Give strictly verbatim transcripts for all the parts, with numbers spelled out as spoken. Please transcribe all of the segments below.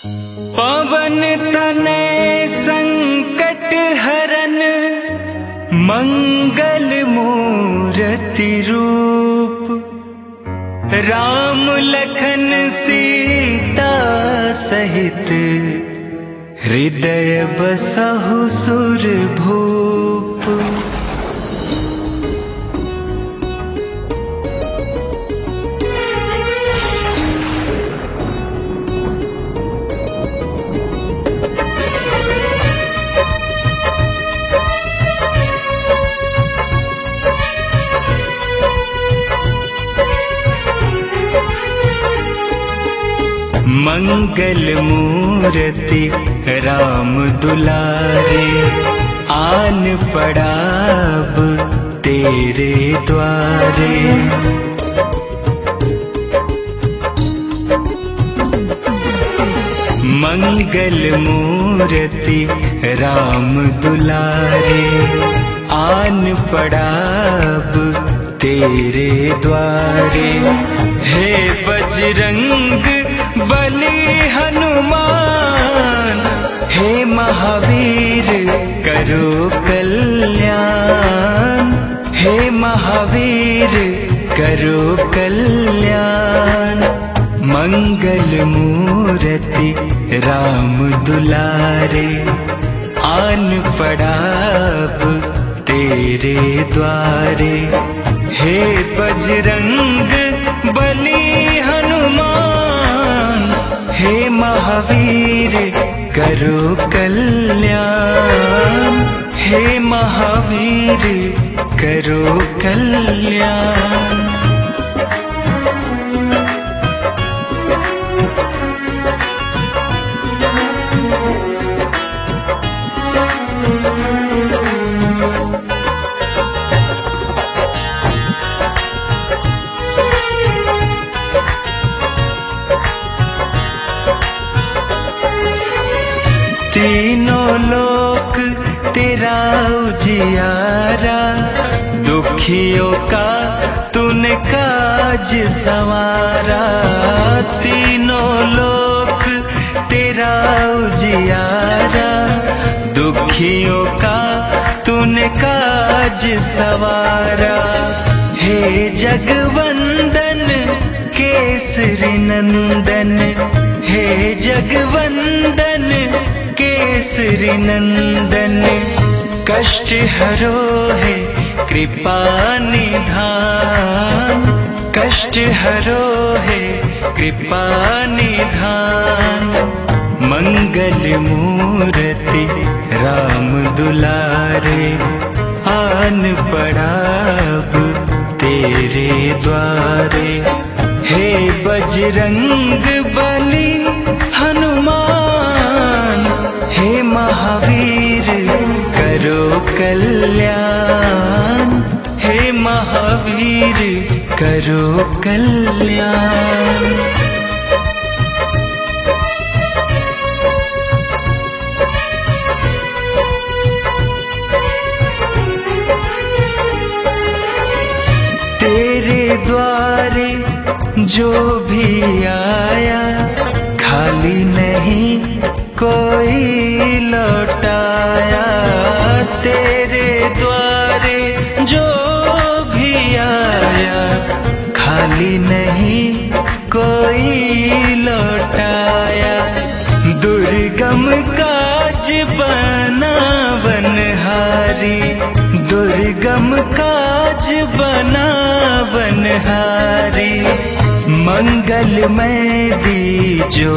पवन तनय संकट हरन मंगल मूर्ति रूप, राम लखन सीता सहित हृदय बसहु सुर भूप। मंगल मूर्ति राम दुलारे, आन पड़ाब तेरे द्वारे। मंगल मूर्ति राम दुलारे, आन पड़ाब तेरे द्वारे। हे बजरंग बली हनुमान, हे महावीर करो कल्याण। हे महावीर करो कल्याण। मंगल मूर्ति राम दुलारे, आन पड़ाब तेरे द्वारे। हे बजरंग बली हनुमान, हे महावीर करो कल्याण। हे महावीर करो कल्याण। तीनों लोक तेरा उजियारा, दुखियों का तूने काज संवारा। तीनों लोक तेरा उजियारा, दुखियों का तूने काज संवारा। हे जगवंदन केसरी नंदन, हे जगवंदन केसरी नंदन। कष्ट हरो है कृपा निधान, कष्ट हरो है कृपा निधान। मंगल मूर्ति राम दुलारे, आन पड़ाब तेरे द्वारे। हे बजरंग बली हनुमान, हे महावीर करो कल्याण। हे महावीर करो कल्याण। तेरे द्वारे जो भी आया, खाली नहीं कोई लौटाया। तेरे द्वारे जो भी आया, खाली नहीं कोई लौटाया। दुर्गम काज बना बनहारी, दुर्गम काज बना बनहारी। मंगल में दीजो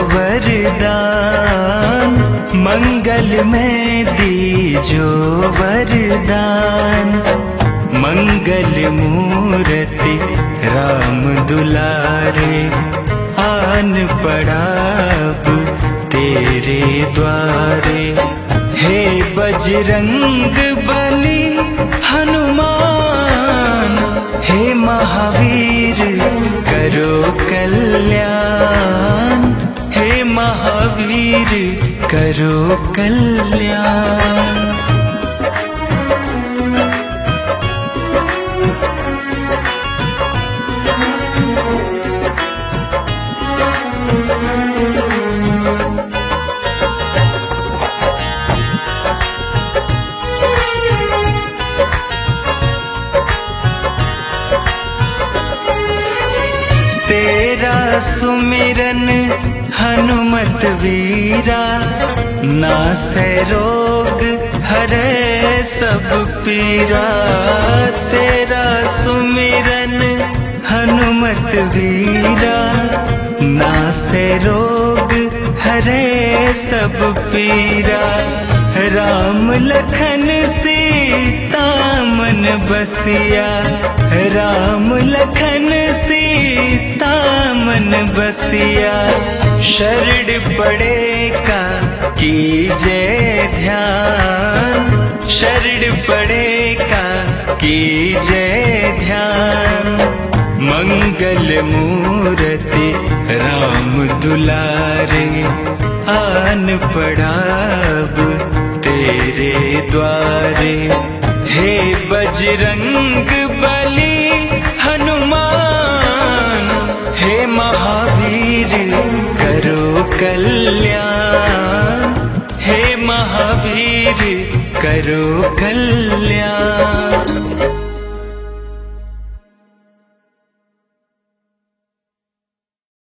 वरदान, मंगल में दीजो वरदान। मंगल मूर्ति राम दुलारे, आन पड़ाब तेरे द्वारे। हे बजरंग बली हनुमान, हे महावीर करो कल्याण। हे महावीर करो कल्याण। सुमिरन हनुमत वीरा, नासै रोग हरे सब पीरा। तेरा सुमिरन हनुमत वीरा, नासै रोग हरे सब पीरा। राम लखन सीता मन बसिया, राम लखन सीता मन बसिया। शरण पड़े का कीजे ध्यान, शरण पड़े का कीजे ध्यान। मंगल मूर्ति राम दुलारे, आन पड़ाब तेरे द्वारे। हे बजरंग बली हनुमान, हे महावीर करो कल्याण, हे महावीर करो कल्याण।